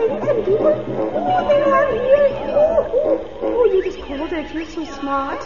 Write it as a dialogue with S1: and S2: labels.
S1: Oh, they are here. Oh, you just called it. You're so smart.